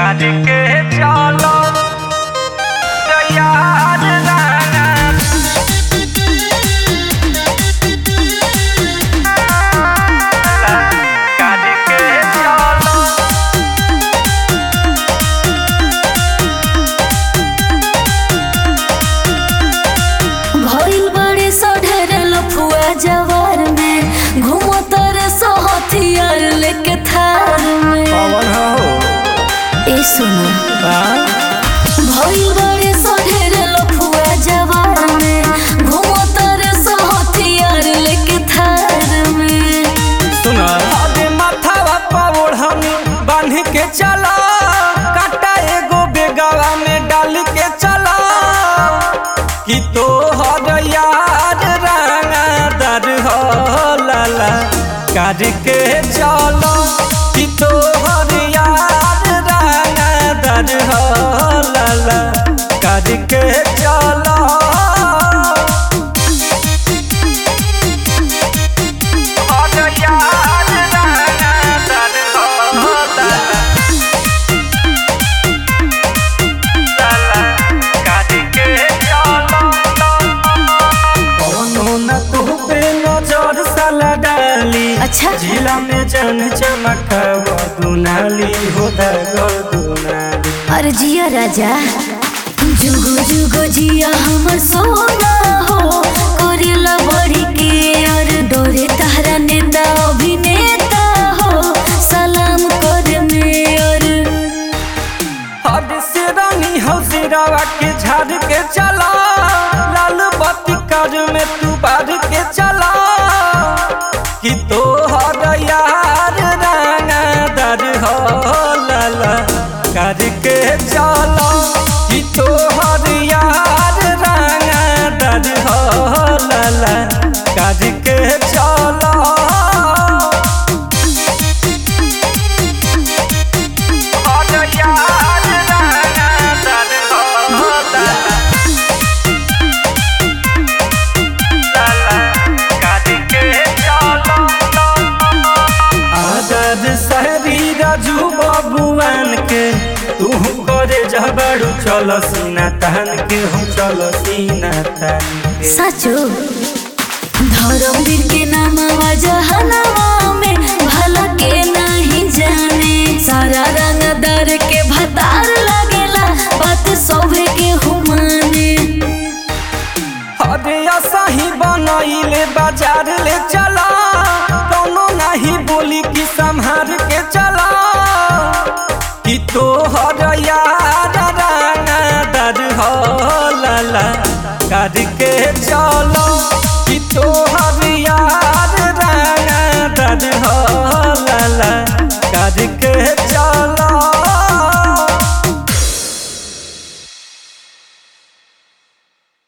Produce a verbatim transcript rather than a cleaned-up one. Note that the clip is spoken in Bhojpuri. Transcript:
के चलो याद राना काट के चलो भइल बड़े सढेर लफुआ जवार में घूमो तोरे सोहथियार लेके थार में पवन हो ए सुनो हाँ भइल बड़े सढेर लफुआ जवार में घूमो तोरे सोहथियार लेके थार में सुना आगे माथावा पर ओढ़नी बांध के चला काटा एगो बेगावा में डाल के चला कि तो हर यार राना दर हो लाला काट के चलो कि तो हर यार राना दर हो लाला काट के चलो अच्छा जिला में जन चमकावा दुनाली हो दगो दुनाली अरे जिया राजा जुगो जुगो जिया हमर सोना हो करेला बड़ी के और डोरे तारा नेता अभिनेता हो सलाम कर मेयर हद से रानी हो सिरावा के झाड़ के चला लाल बत्ती काज में तू बाढ़ के चला कि तो हर यार राना दर हो लाला कर के चलो कि तो हर यार राना दर हो लाला कर के चलो हर यार राना दर हो लाला शहरी राजू बाबुआन के तू करे जबड़ू चलो सीना तहन के हम चलो सीना तहन के सचो धर्मवीर के नाम जहनवा में भला के नहीं जाने सारा रंगदार के भतार लगेला बात सोभे के हुमाने अरे ऐसा ही बनाइले बाजार ले चला कोनो नहीं बोली कि संभार के चला कि तो हर यार राना दर हो लाला कर के चलो कि तो